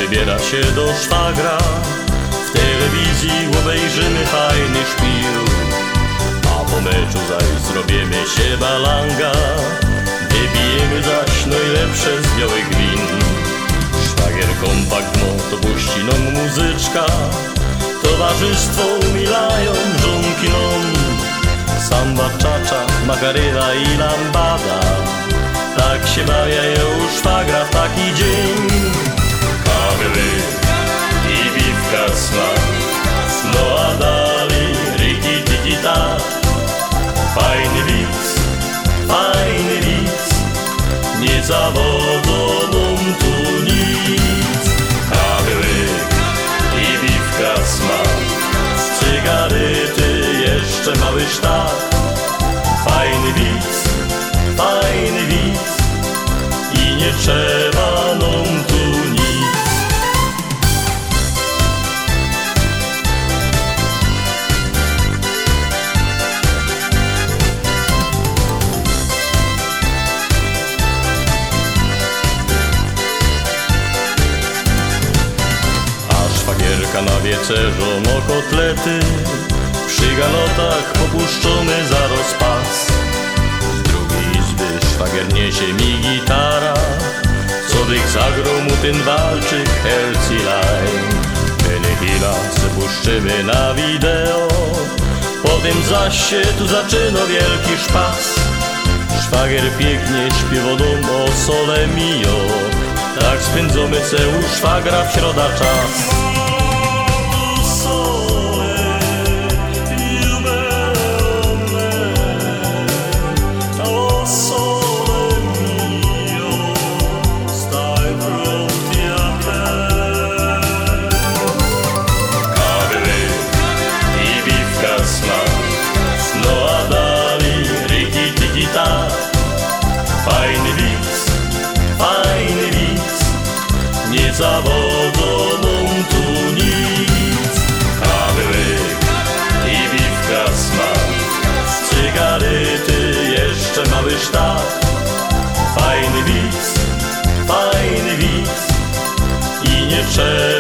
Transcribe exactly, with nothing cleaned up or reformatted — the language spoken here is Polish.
wybiera się do szwagra. W telewizji obejrzymy fajny szpil, a po meczu zaś zrobimy się balanga. Wypijemy zaś najlepsze z białych win. Szwagier kompakt no to puści nam muzyczka. Towarzystwo umilają żonki nom. Samba, czacza, makaryna i lambada. Tak się bawiają u szwagra w taki dzień. Kawy i piwka smak, no a dalej riki tiki tak. Fajny widz, fajny widz, nie zawodzą nam tu nic. Kawy i piwka smak, cygarety, jeszcze mały sztab. Fajny widz, fajny widz i nie trzeba nam tu nic. A szwagierka na wieczerzu no kotlety, przy galotach popuszczony za rozpas. Z drugiej izby szwagier niesie mi gitara, co bych zagrał mu ten walczyk Healthy Line. Benehila puszczymy na wideo, potem zaś się tu zaczyna wielki szpas. Szwagier pięknie śpiewa dom o sole mio, tak spędzamy se u szwagra w środa czas. Fajny widz, fajny widz, nie zawodzą nam tu nic. Kawy i piwka smak, cygarety, jeszcze mały sztab. Fajny widz, fajny widz i nie trzeba